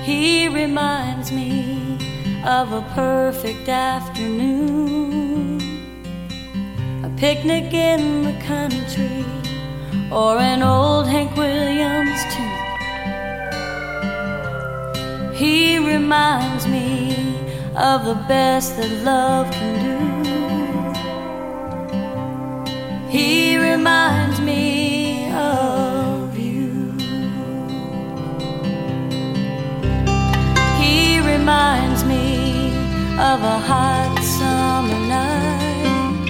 He reminds me of a perfect afternoon, a picnic in the country, or an old Hank Williams tune. He reminds me of the best that love can do. He reminds me of you. He reminds me of a hot summer night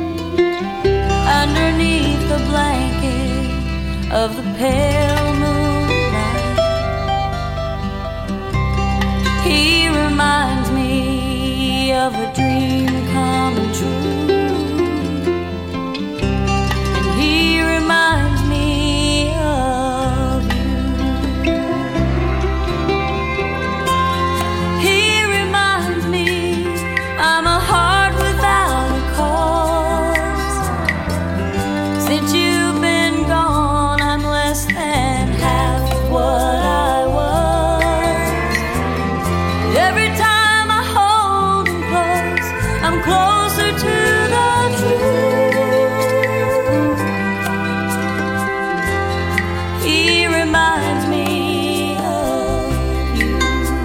underneath the blanket of the pale moonlight. He reminds me of a dream coming true. And he reminds me of you. He reminds me I'm a heart without a cause. Since you've been gone, I'm less than half of what I was. Every time I hold him close, I'm closer to the truth. He reminds me of you.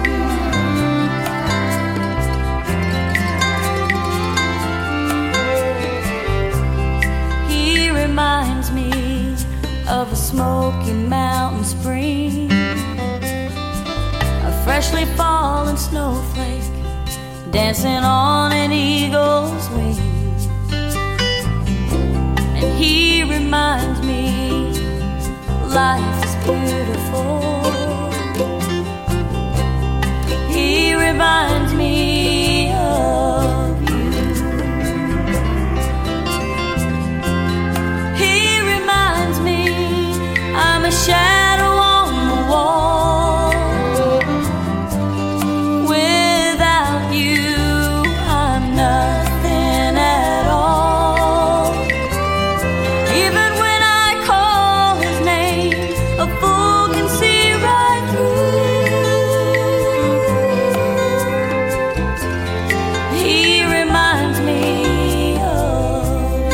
He reminds me of a smoky mountain spring, a freshly fallen snowflake dancing on an eagle's wing. And he reminds me life is beautiful. He reminds me of you. He reminds me I'm a shadow on the wall. Without you, I'm nothing at all. Even when I call his name, a fool can see right through. He reminds me of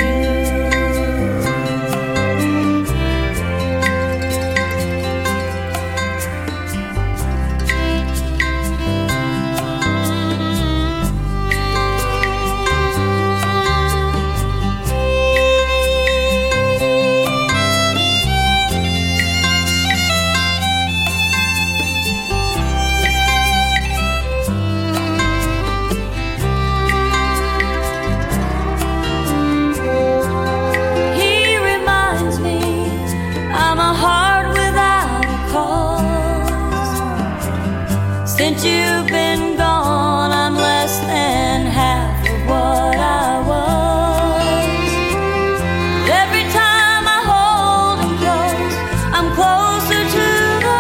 He reminds me I'm a heart without a cause. Since you've been gone, I'm less than half of what I was. Every time I hold him close, I'm closer to the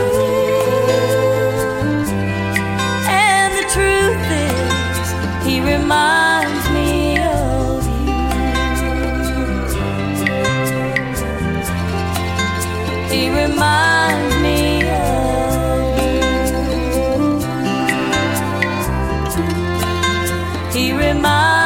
truth. And the truth is, he reminds me of you. He reminds me of you. He reminds